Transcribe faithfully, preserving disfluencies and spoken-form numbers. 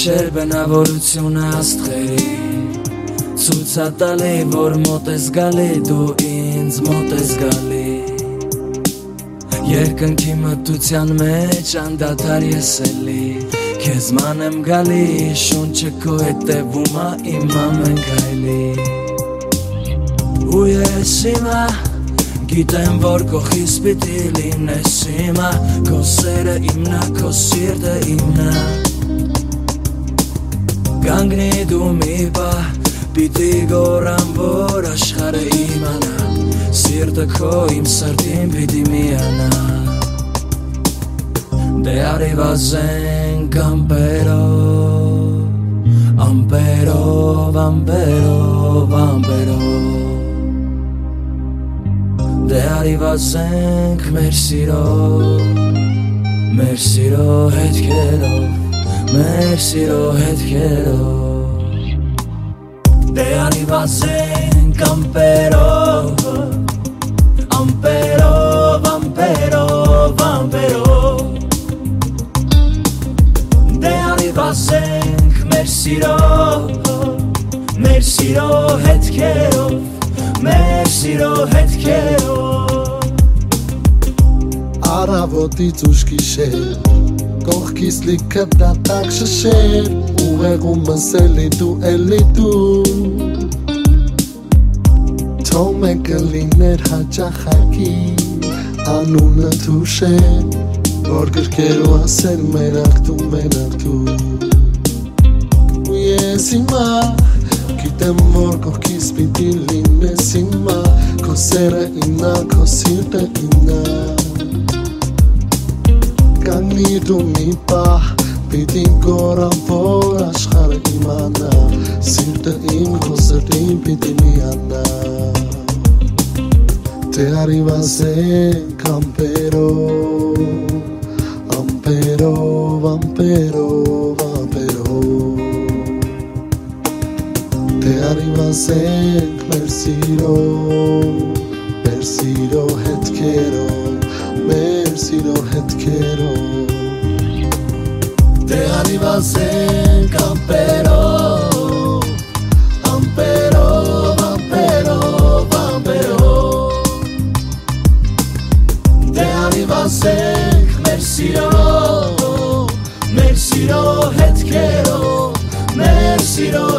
գիշեր բնավորությունը աստղերի Ցուցատալի որ մոտ ես գալի դու ինձ մոտ ես գալի Երկնքի մտության մեջ անդադար ես էլի Քեզ ման եմ գալի շունչը քո հետևում ա իմ ամեն քայլի Ու ես իմա Գիտեմ որ կողքիս պիտի լինես իմա Քո սերը իմնա, քո սիրտը իմնա Կանգնի դու մի պահ Պիտի գորամ որ աշխարհը իմանա Սիրտը քո իմ սրտին պիտի միանա Դե արիվ ասենք ամպերով Ամպերով, ամպերով, ամպերով Դե արիվ ասենք մեր սիրով Մեր սիրո հետքերով Մեր սիրո հետքերով Դե արիվ ասենք ամպերով Ամպերով, ամպերով, ամպերով Դե արիվ ասենք մեր սիրո Մեր սիրո հետքերով Մեր սիրո հետքերով Առավոտից ուշ գիշեր Կողքիս լիքը դատակ շշեր Ուղեղումս էլի դու էլի դու Թող մեկը լիներ հաճախակի Անունը թուշեր Որ գրքերու ասել մենակ դու մենակ դու Ու ես իմա Գիտեմ որ կողքիս պիտի լինես իմա Քո սերը իմնա, քո սիրտը իմնա Կանգնի դու մի պահ Պիտի գորամ որ աշխարհը իմանա Սիրտը իմ, քո սրտին պիտի միանա Դե արիվ ասենք ամպերով Ամպերով, ամպերով, ամպերով Դե արիվ ասենք մեր սիրո Մեր սիրո հետքերով Մեր սիրո հետքերով Դե արիվ ասենք ամպերով Ամպերով, ամպերով, ամպերով Դե արիվ ասենք մեր սիրո Մեր սիրո հետքերով Մեր սիրո